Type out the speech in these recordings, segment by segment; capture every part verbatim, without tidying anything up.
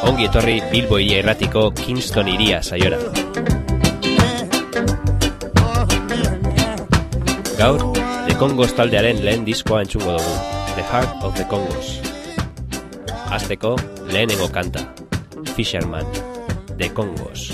Ongi etorri Bilbo Ia Irratiko Kingston Iria saiora. Gaur, The Congos taldearen lehen diskoa entzungo dugu, The Heart of the Congos. Hasteko, lehenengo kanta, Fisherman, The Congos.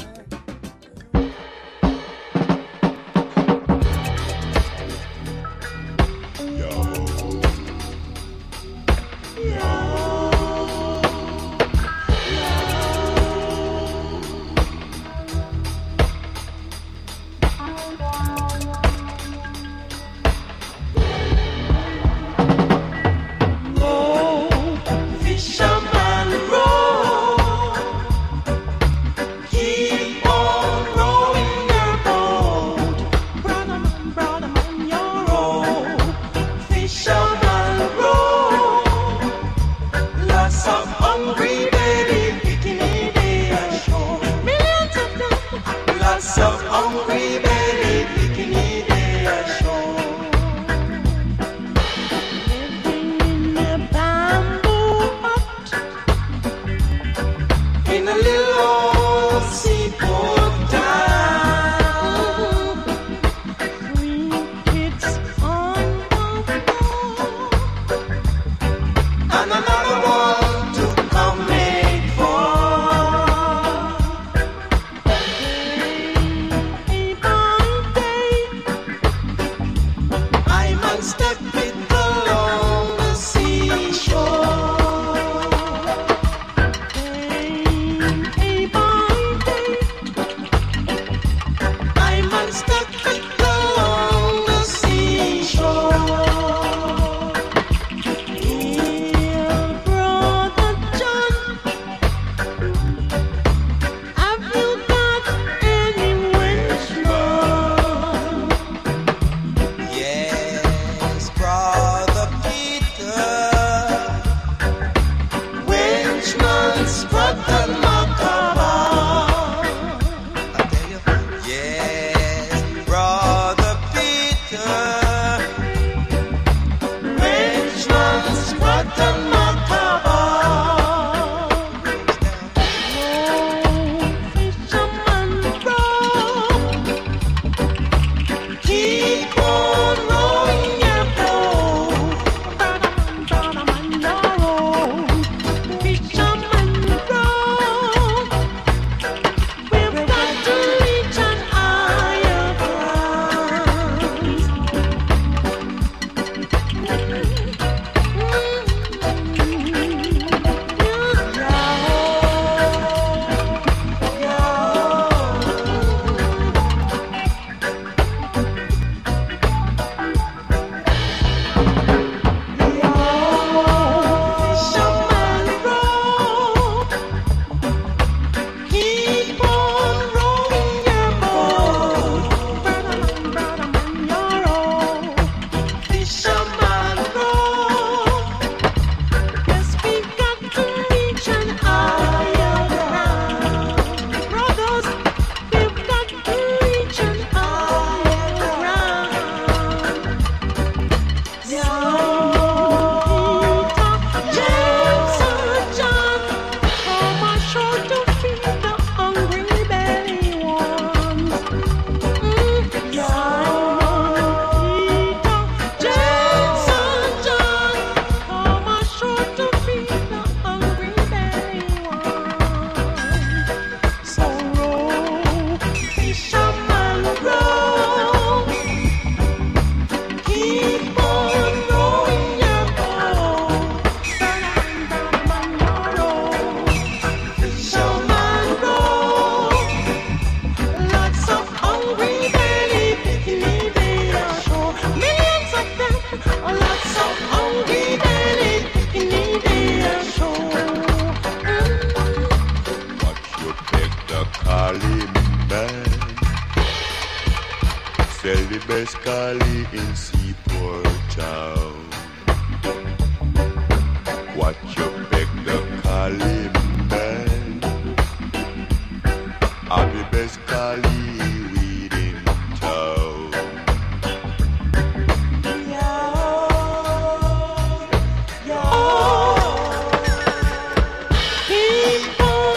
Keep on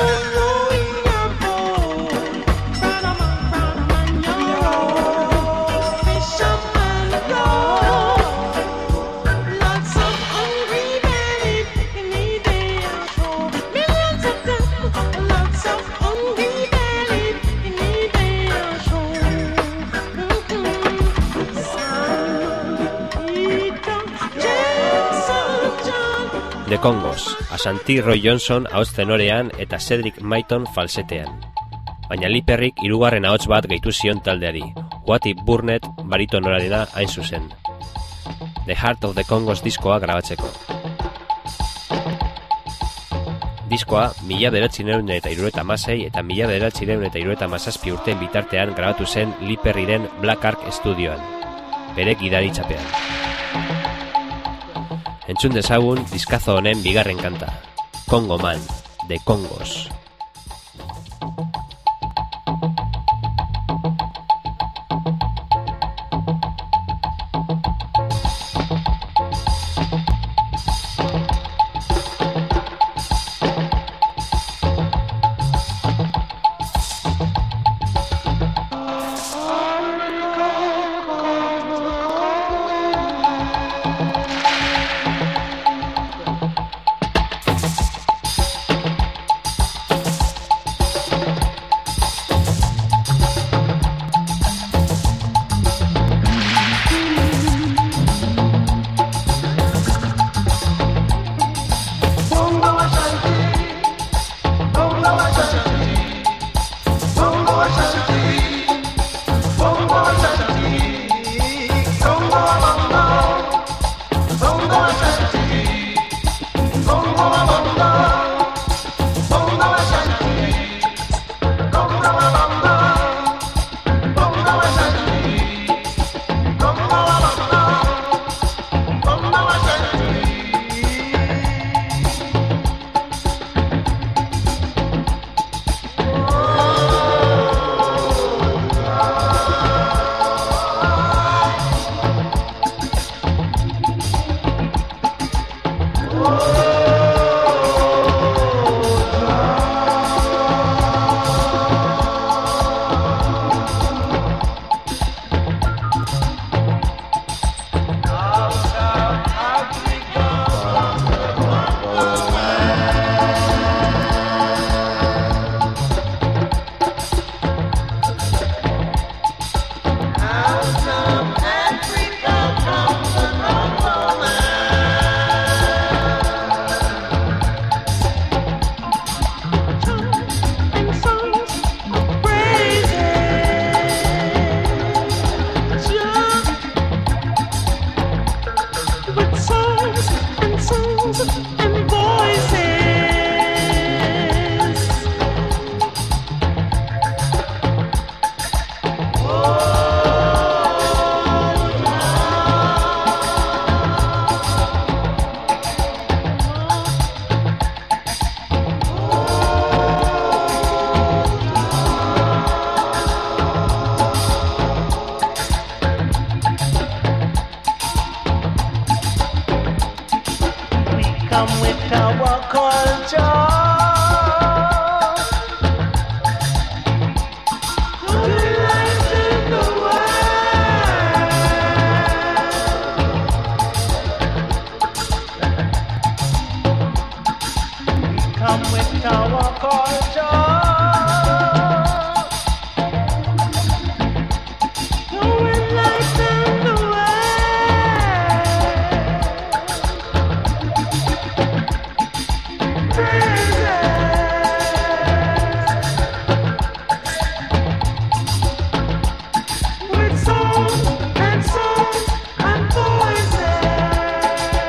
Congos, Ashanti Roy Johnson ahots tenorean eta Cedric Mayton falsetean. Baina Lee Perryk hirugarren ahots bat gehitu zion taldeari, Wattie Burnett baritonorarena hain zuzen. The Heart of the Congos diskoa grabatzeko. Diskoa mila bederatziehun eta hirurogeita hamasei eta mila bederatziehun eta hirurogeita hamazazpi urteen bitartean grabatu zen Lee Perryren Black Ark estudioan, bere gidaritzapean. Entzun dezagun diskazo honen bigarren kanta, Congo Man, The Congos.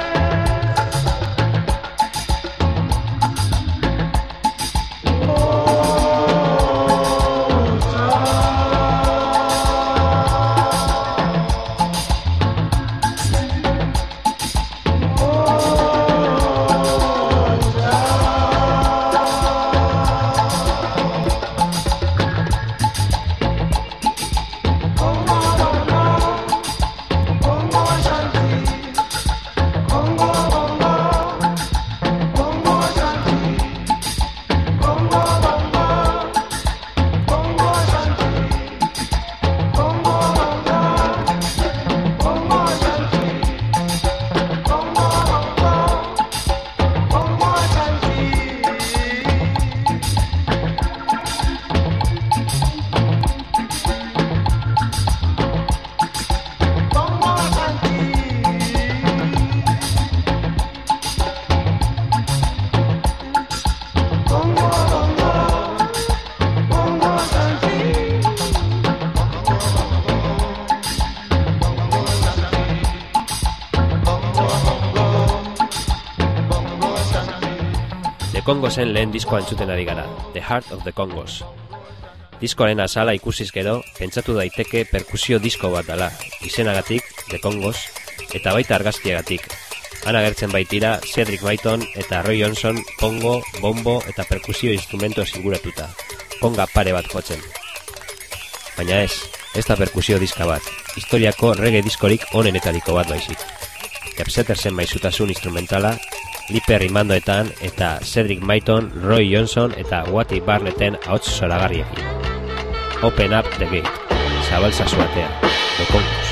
Oh Congosen lehen diskoa entzuten ari gara, The Heart of the Congos. Diskoaren azala ikusiz gero, pentsatu daiteke perkusio disko bat dela, izenagatik, The Congos, eta baita argazkiagatik. Han agertzen baitira Cedric Myton eta Roy Johnson pongo, bombo eta perkusio instrumento zinguratuta, konga pare bat jotzen. Baina ez, ez da perkusio diska bat, historiako reggae diskorik onenetariko bat baizik. Capsettersen maizutasun instrumentala, Lee Perry mandoetan eta Cedric Myton, Roy Johnson eta Wattie Barnetten ahots zoragarriekin. Open up the gate, zabaltza zuatea, The Congos.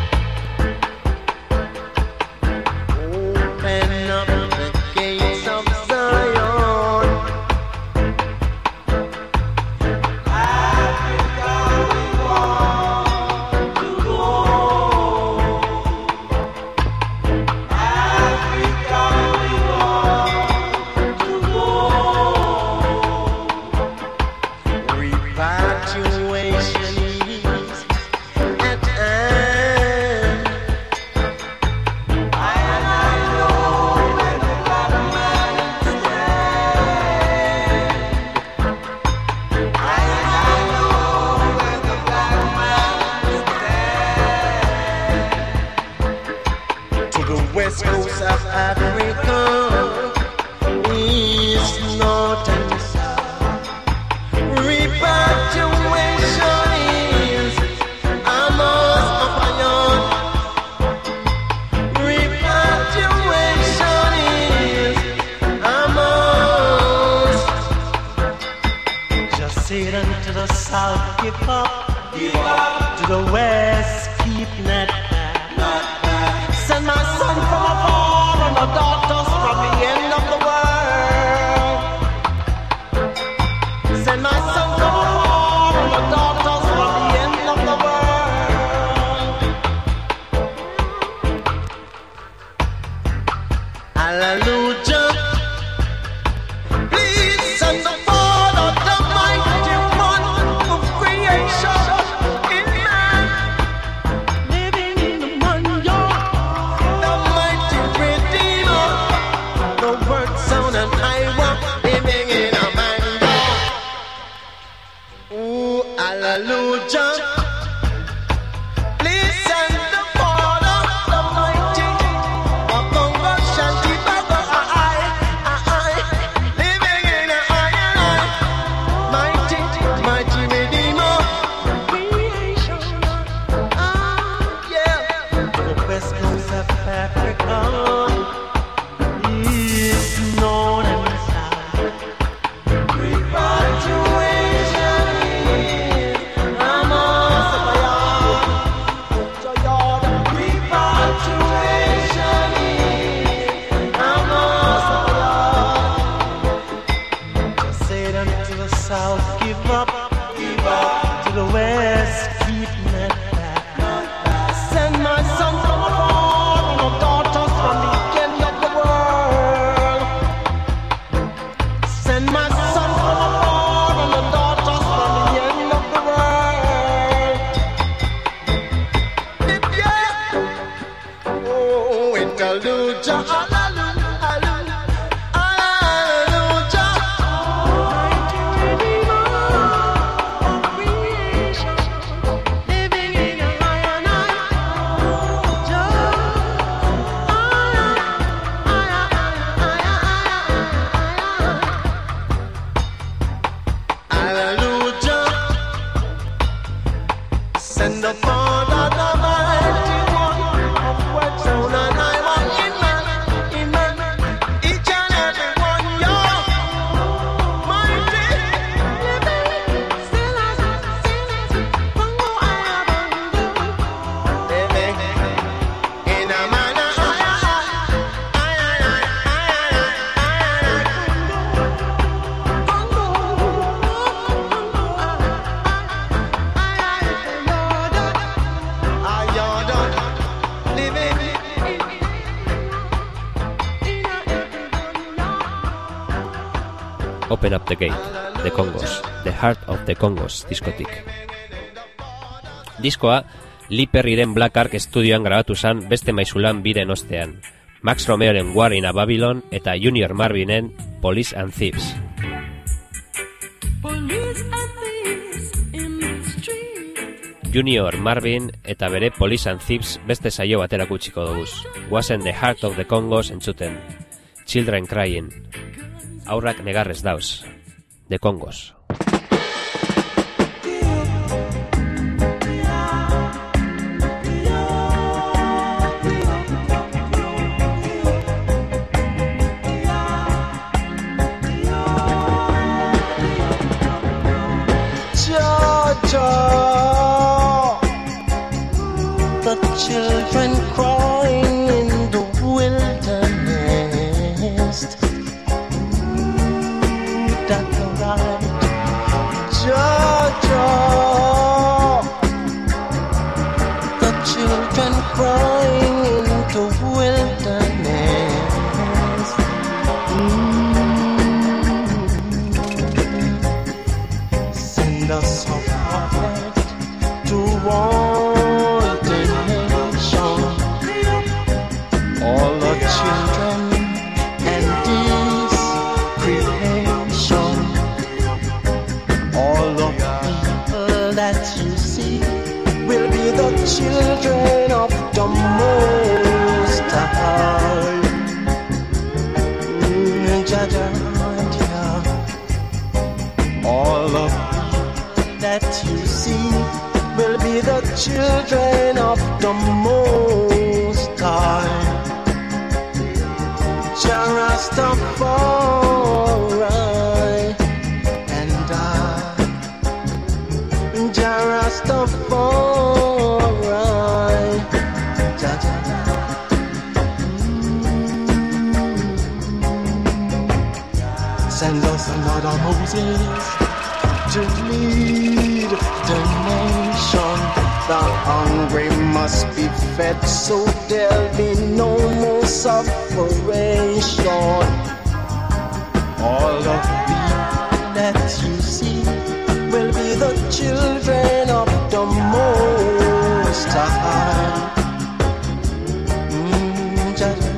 Open up the gate, The Congos, The Heart of the Congos diskotik. Diskoa, Lee Perryren Black Ark estudioan grabatu zen beste maizulan biren ostean. Max Romeoren War in a Babylon eta Junior Marvinen Police and Thieves. Junior Marvin eta bere Police and Thieves beste saio batera kutsiko duguz. Guazen The Heart of the Congos entzuten. Children Crying. Aurrak negarrez dauz. The Congos. The children crying in the wilderness. Ooh, that's right, Georgia. The children crying in the wilderness. Mm. Send us a prophet to warn all the children and this creation, all the people that you see will be the children of the Most High. Mm, Jaja, all the people that you see will be the children of the Most High. Rastafari and I, Rastafari, da da da. Send us another Moses to lead the nation. The hungry must be fed, so there'll be no more separation. All of the people that you see will be the children of the Most High. Mm,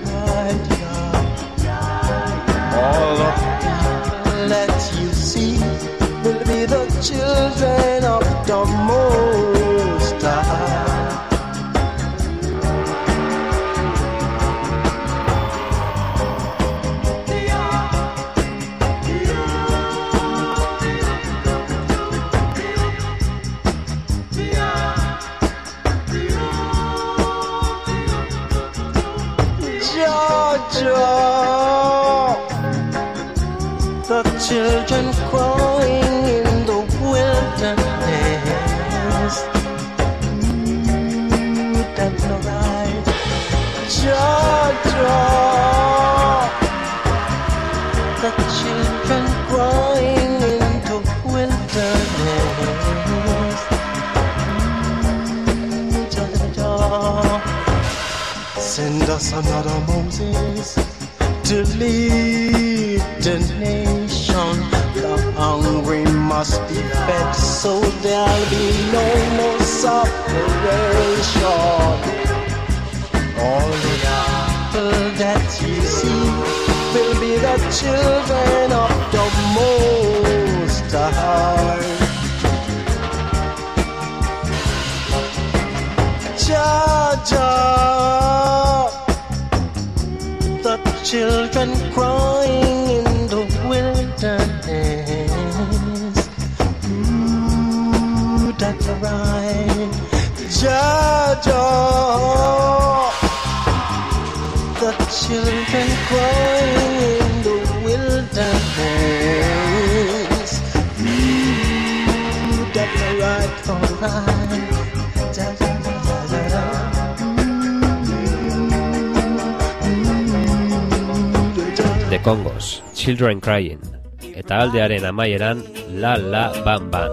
all of the people that you see will be the children of the Most High. The children crying in the wilderness. Ooh, that's not right, Georgia. The children crying in the wilderness. Ooh, Georgia. Send us another Moses to lead the nation. The hungry must be fed, so there'll be no more separation. All the people that you see will be the children of the Most High. Georgia, the children crying in the wilderness. Ooh, that's right, Georgia. The children crying in the wilderness. Ooh, that's right, alright, Georgia. The Congos, Children Crying, eta aldearen amaieran La La Bam Bam.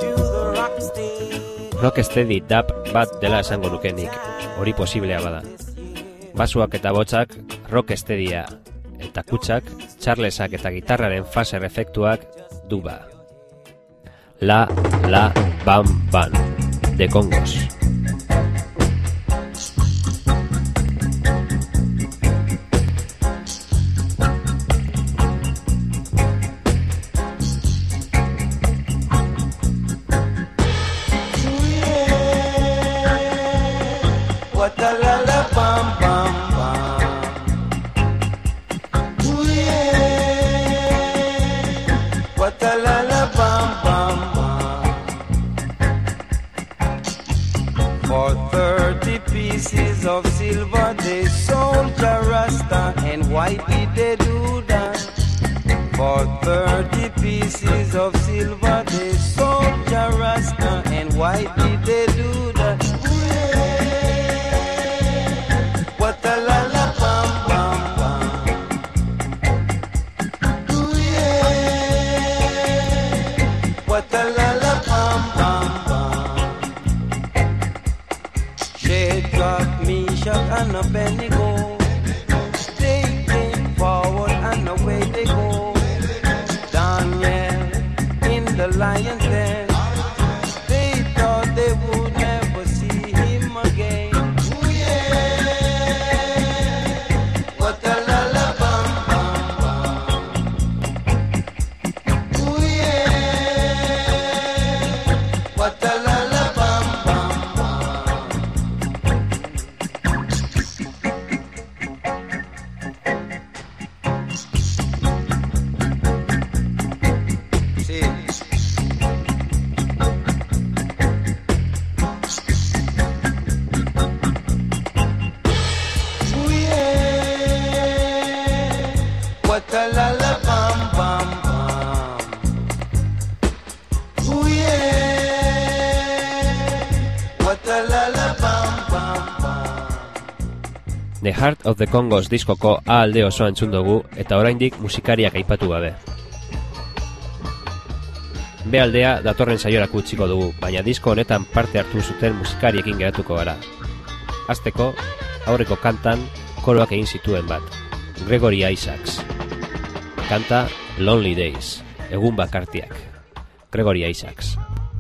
Rocksteady dub bat dela esango nukenik, hori posiblea bada. Basuak eta botzak rocksteadya, eta kutsak, Charlesak eta gitarraren phaser efektuak duba. La La Bam Bam, The Congos. beds of silver they sold Jah Rasta, and why did they do that? What a la la bam bam bam. Ooh yeah. What a la la bam bam bam. Shadrach, Meshach, and Abednego, they came forward and away they go. Daniel in the lion's den, they thought they would never see him again. Ooh yeah. What a la la bam bam bam. Ooh yeah. What a la la bam bam See. Ooh yeah. What a la la bam bam bam. Ooh yeah. What a la la bam bam bam. The Heart of the Congos diskoko A alde osoa entzun dugu eta oraindik musikariak aipatu gabe. B aldea datorren saiorako utziko dugu, baina disko honetan parte hartu zuten musikariekin geratuko gara. Hasteko, aurreko kantan koroak egin zituen bat, Gregory Isaacs. Kanta Lonely Days, egun bakartiak, Gregory Isaacs.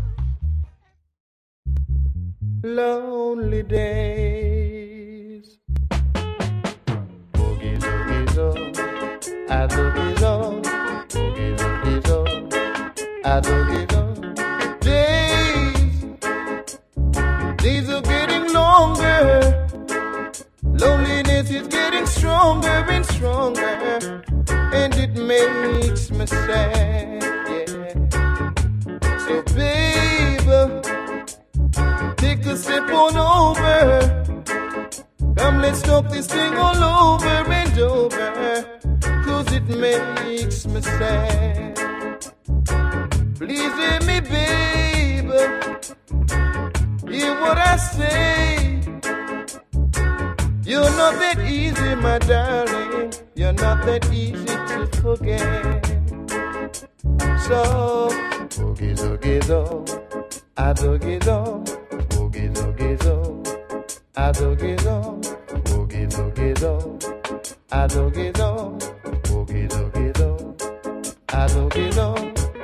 Lonely days. Boogie zoogie zoo, a zoogie zoo, boogie zoogie zoo, a zoogie zoo. Days, days are getting longer. Loneliness is getting stronger and stronger, and it makes me sad. Yeah. So, baby, take a step on over. Come, let's talk this thing all over and over, 'cause it makes me sad. Please hear me, baby, hear what I say. You're not that easy, my darling, you're not that easy to forget. So, boogie zoogie zoo, a zoogie zoo, boogie zoogie zoo, a zoogie zoo, boogie zoogie zoo, a zoogie zoo, boogie zoogie zoo, a zoogie zoo.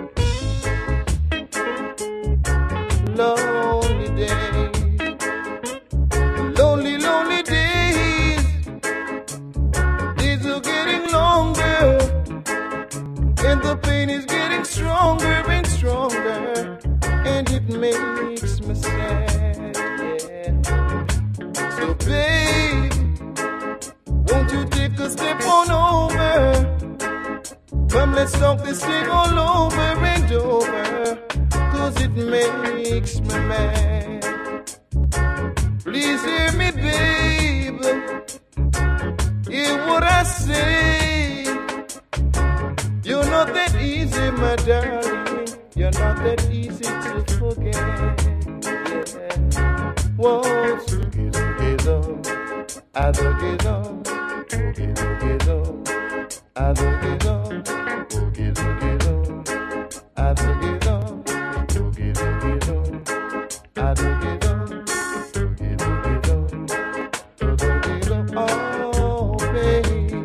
Lonely days, lonely, lonely days. Days are getting longer, and the pain is getting stronger and stronger, and it makes me sad. Yeah. So, babe, won't you take a step on over? Come, let's talk this thing all over and over, 'cause it makes me mad. Please hear me, baby, hear what I say. You're not that easy, my darling, you're not that easy to forget. Yeah. Whoa, zoogie zoogie zoo, a zoogie zoo, boogie zoogie zoo, a zoogie zoo, boogie zoogie zoo, a zoogie zoo, boogie zoogie zoo, a zoogie zoo, boogie zoogie zoo, zoogie zoo. Oh, baby,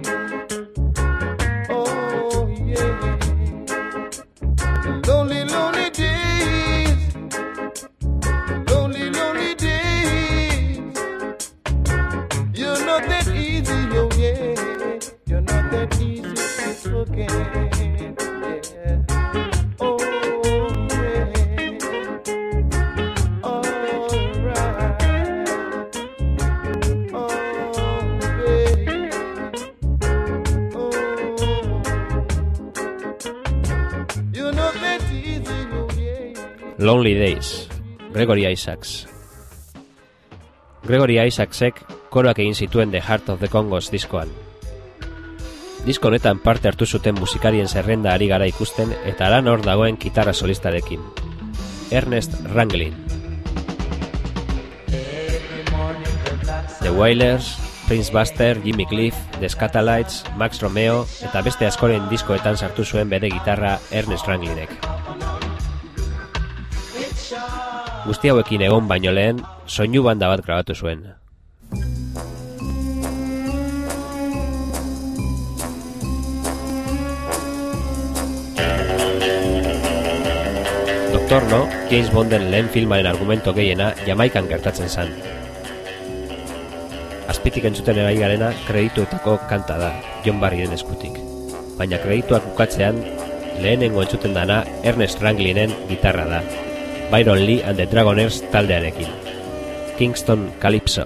oh yeah. Lonely, lonely days, lonely, lonely days. You're not that easy, oh yeah. You're not that easy to forget. Yeah. Oh yeah. Alright. Oh baby. Oh. You're not that easy, oh yeah. Lonely Days, Gregory Isaacs. Gregory Isaacsek koroak egin zituen The Heart of the Congos diskoan. Disko honetan parte hartu zuten musikarien zerrenda ari gara ikusten eta lan hor dagoen gitarra solistarekin. Ernest Ranglin. The Wailers, Prince Buster, Jimmy Cliff, The Scatalites, Max Romeo eta beste askoren diskoetan sartu zuen bere gitarra Ernest Ranglinek. Guzti hauekin egon baino lehen, soinu banda bat grabatu zuen. Doktor No, James Bonden lehen filmaren argumento gehiena Jamaikan gertatzen zen. Azpitik entzuten erai garena kredituetako kanta da, John Barryren eskutik. Baina kredituak bukatzean, lehenengo entzuten dana Ernest Ranglinen gitarra da, Byron Lee and the Dragoners taldearekin. Kingston Calypso.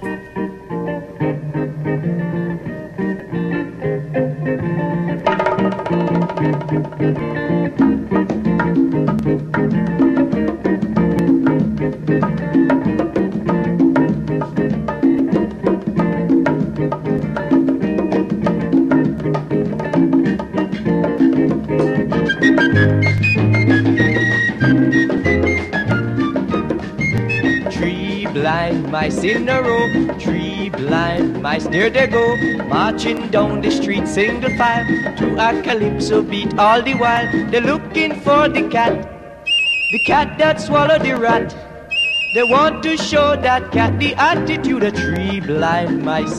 Mice in a row, three blind mice, there they go, marching down the street single file, to a calypso beat all the while. They're looking for the cat, the cat that swallowed the rat. They want to show that cat the attitude of three blind mice.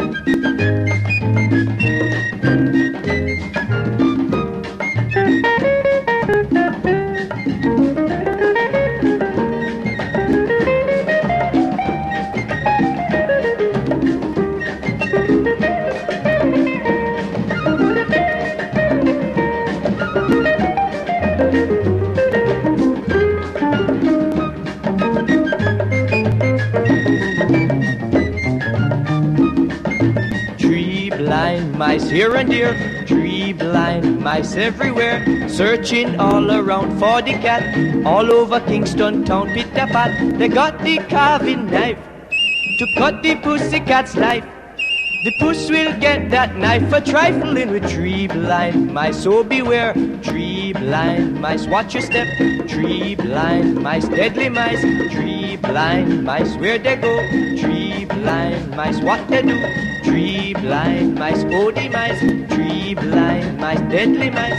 Mice here and there, three blind mice everywhere, searching all around for the cat, all over Kingston town, pit-a-pat. They got the carving knife to cut the pussycat's life. The puss will get that knife for trifling with three blind mice. So beware, three blind mice, watch your step. Three blind mice, deadly mice. Three blind mice, where they go. Three blind mice, what they do. Three blind mice, oh the mice. Three blind mice, deadly mice.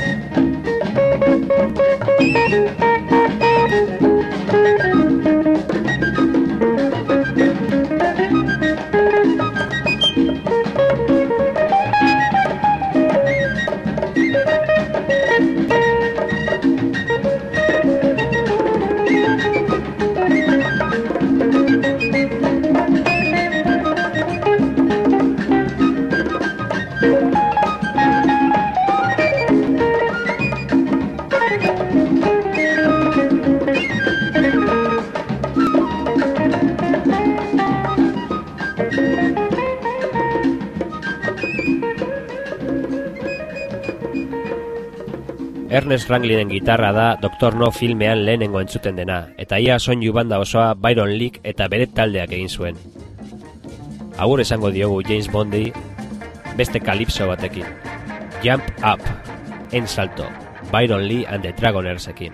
Ernest Ranglinen gitarra da Doktor No filmean lehenengo entzuten dena, eta ia soinu banda osoa Byron Lee eta bere taldeak egin zuen. Agur esango diogu James Bondi beste Calypso batekin. Jump Up, en salto, Byron Lee and the Dragonersekin.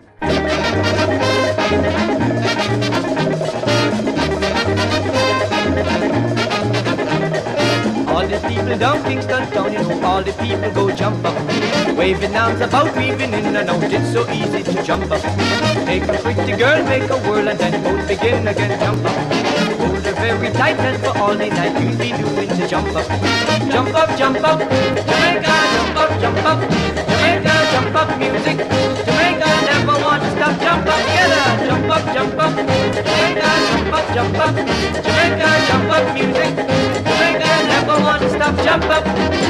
All the people down Kingston town, you know, all the people go jump up. Waving arms about, weaving in and out, it's so easy to jump up. Take a pretty girl, make a whirl, and then both begin again, jump up. Hold her very tight, and for all the night you'll be doing to jump up. Jump up, jump up, Jamaica, jump up, jump up. Jamaica, jump up, music. Jamaica never want to stop, jump up together. Jump up, jump up, Jamaica, jump up, jump up. Jamaica, jump up, music. Jamaica never want to stop, jump up.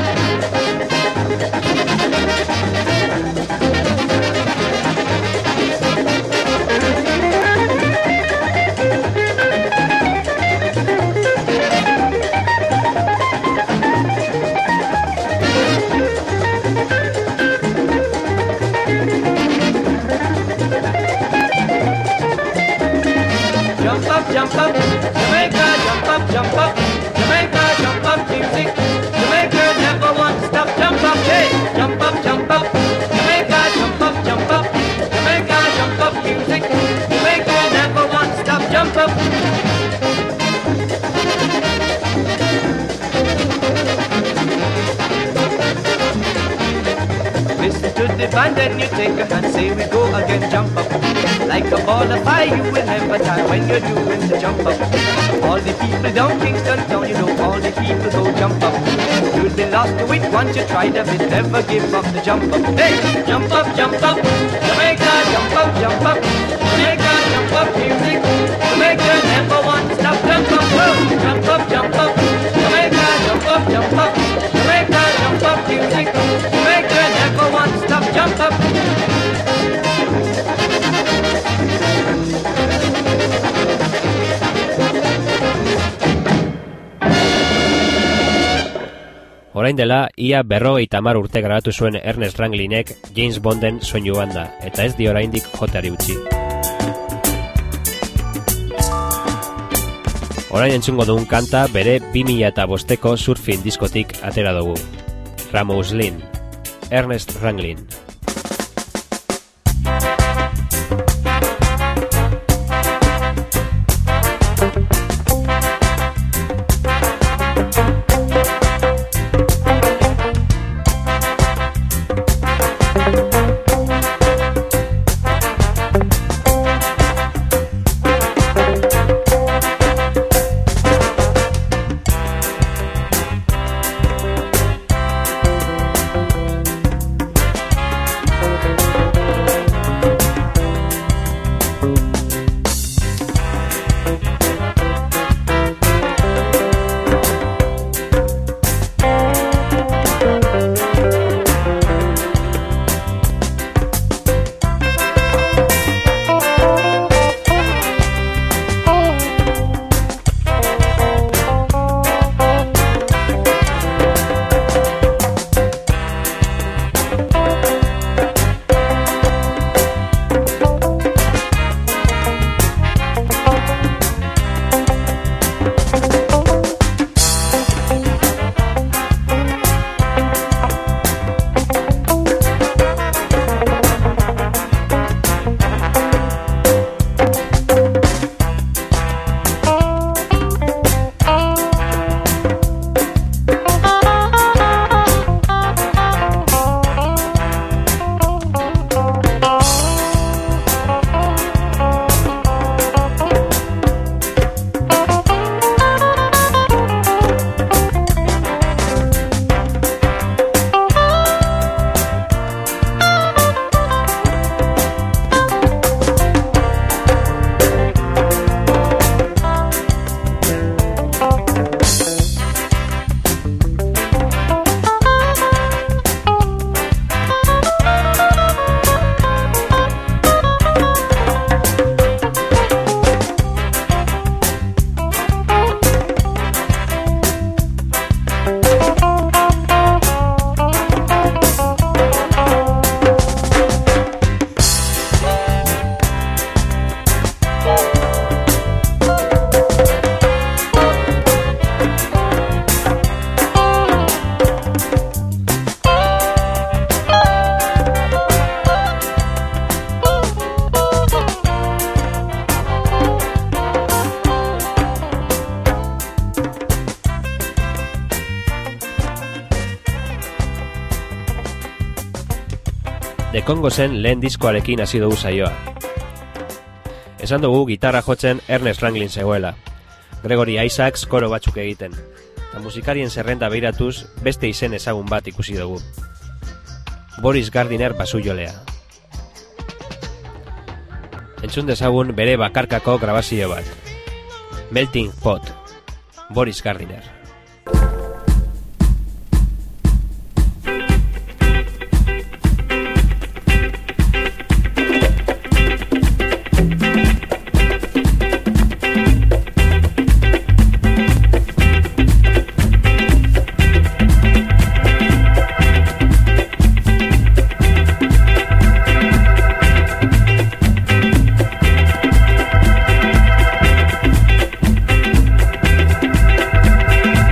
Jump up, jump up, Jamaica, jump up, jump up. Jamaica, jump up, music. Jamaica make a hand, say we go again, jump up. Like a ball of fire, you will never die when you're doing the jump up. All the people down Kingston Town, you know, all the people go jump up. You'll be lost to it once you try the bit, never give up the jump up. Hey, jump up, jump up, Jamaica, jump up, jump up, Jamaica, jump up, music, Jamaica, never want to stop, jump up, oh, jump up, jump up, Jamaica, jump up, jump up, Jamaica, jump up, music, Jamaica, never want to stop, jump up. Orain dela, ia berrogeita hamar urte grabatu zuen Ernest Ranglinek James Bonden soinu banda, eta ez di oraindik joteari utzi. Orain entzungo dugun kanta bere bi mila bosteko surfing diskotik atera dugu. Ramos Lynn, Ernest Ranglin. The Congosen lehen diskoarekin hasi dugu saioa. Esan dugu gitarra jotzen Ernest Ranglin zegoela, Gregory Isaacs koro batzuk egiten, eta musikarien zerrenda behiratuz beste izen ezagun bat ikusi dugu. Boris Gardiner basujolea. Entzun dezagun bere bakarkako grabazio bat. Melting Pot, Boris Gardiner. Thank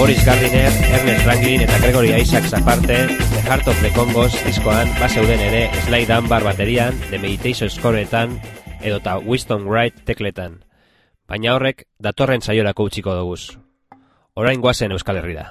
Boris Gardiner, Ernest Franklin eta Gregory Isaacs aparte, The Heart of the Congos diskoan baseuden ere Sly Dunbar baterian, The Meditation Scoreetan edota Winston Wright tekletan. Baina horrek datorren saiorako utziko doguz. Orain goazen Euskal Herrira.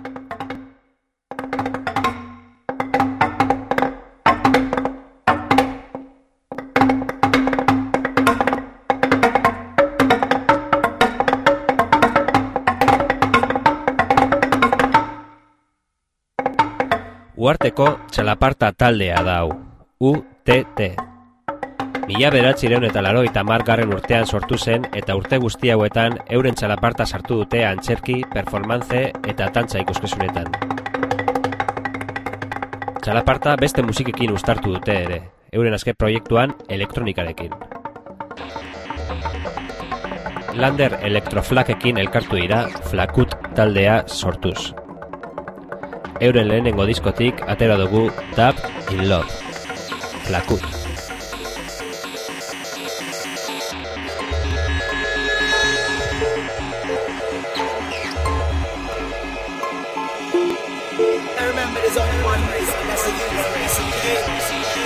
Uharteko txalaparta taldea da hau, U T T. Mila bederatziehun eta laurogeita hamargarren urtean sortu zen eta urte guzti hauetan euren txalaparta sartu dute antzerki, performance eta tantza ikuskizunetan. Txalaparta beste musikekin uztartu dute ere, euren azken proiektuan elektronikarekin. Lander Electroflakekin elkartu dira Flakut taldea sortuz. Euren lehenengo diskotik atera dugu Dub in Love, Flakut. I remember there's only one race, and that's the human race, okay?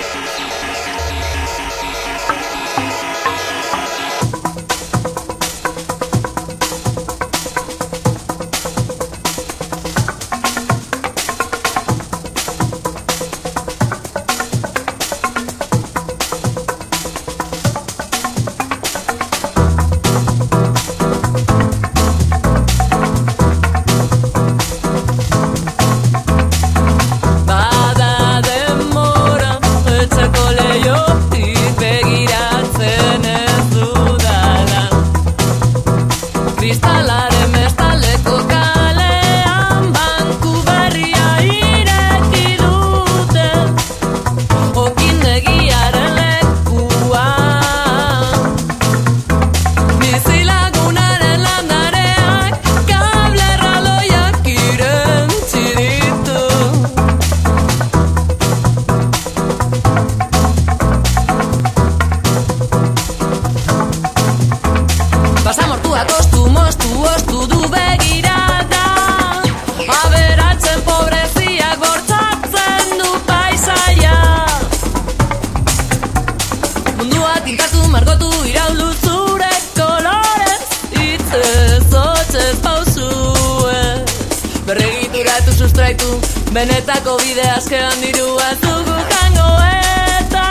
Benetako bide askean dirua zugu jango eta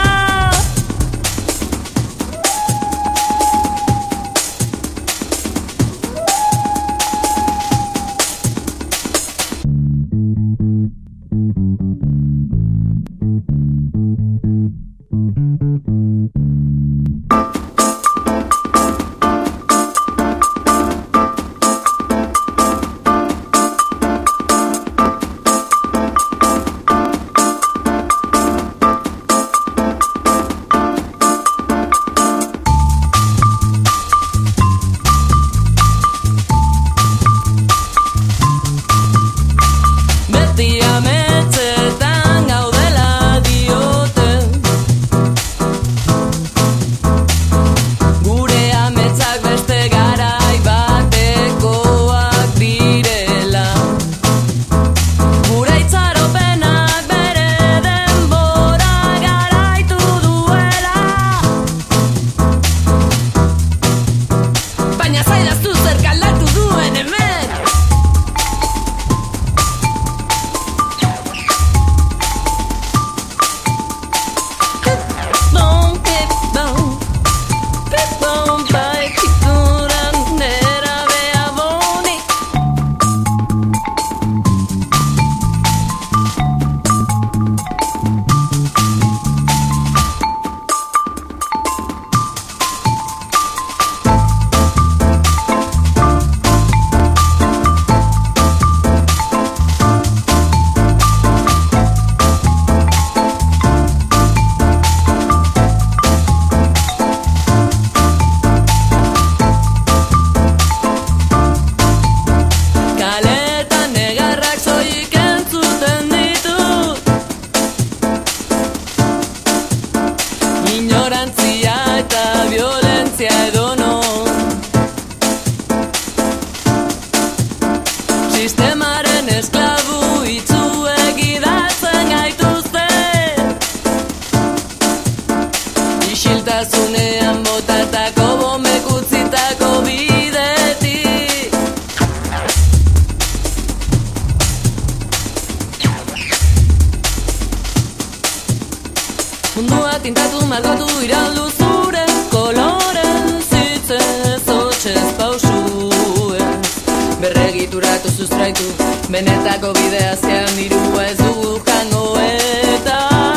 gerturatu sustraitu, benetako bidea zean dirua ez dugu jango eta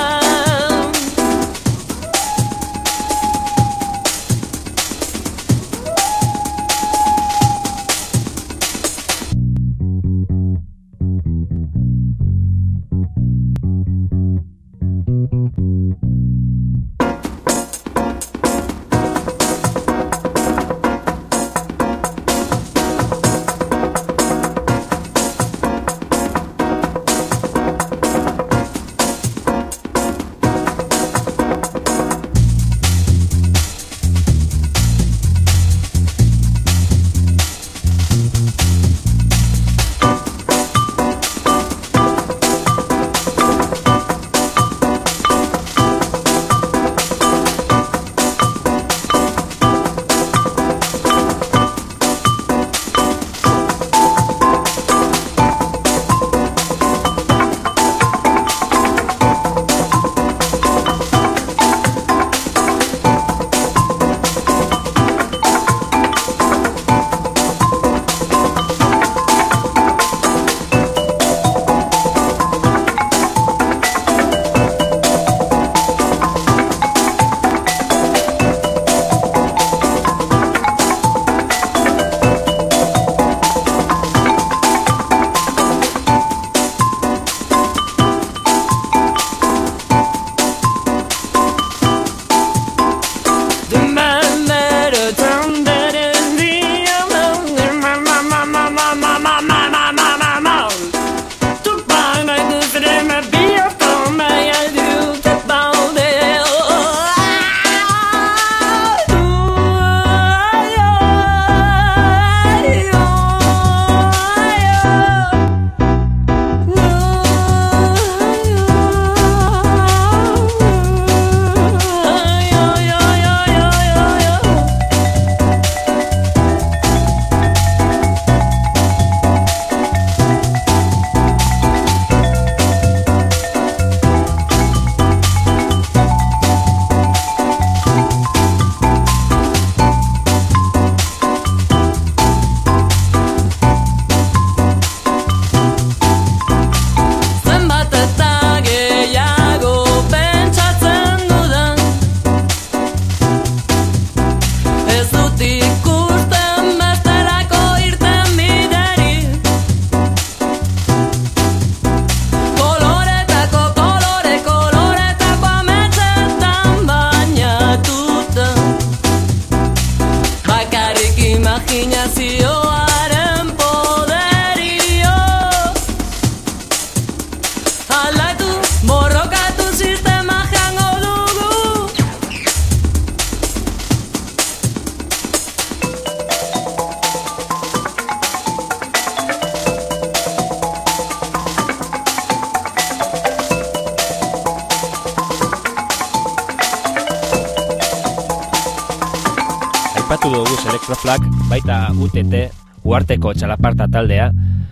Electroflag, baita U T T, Uharteko txalaparta taldea,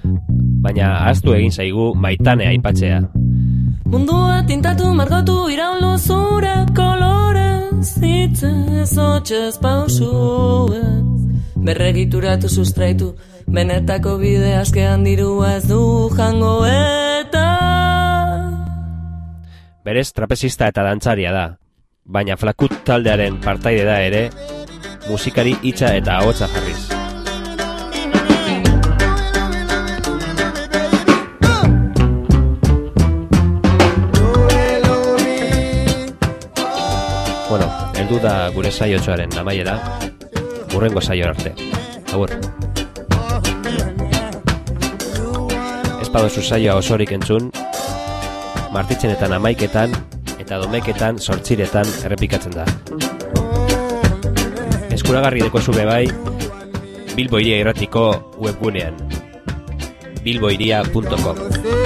baina ahaztu egin zaigu Maitane aipatzea. Mundua tintatu margotu iraunlo zure kolorez, hitzez hotxez pausuez, berregituratu sustraitu, benetako bide askean dirua ez du jango eta berez trapezista eta dantzaria da, baina Flakut taldearen partaide da ere, musikari hitza eta ahotsa jarriz. Bueno, heldu da gure saiotxoaren amaiera, hurrengo saio arte. Agur. Ez baduzu saioa osorik entzun, martitzenetan amaiketan eta domeketan sortziretan errepikatzen da. Eskuragarri deko zube bai Bilbo Iria irratiko webgunean bilboiria punto com.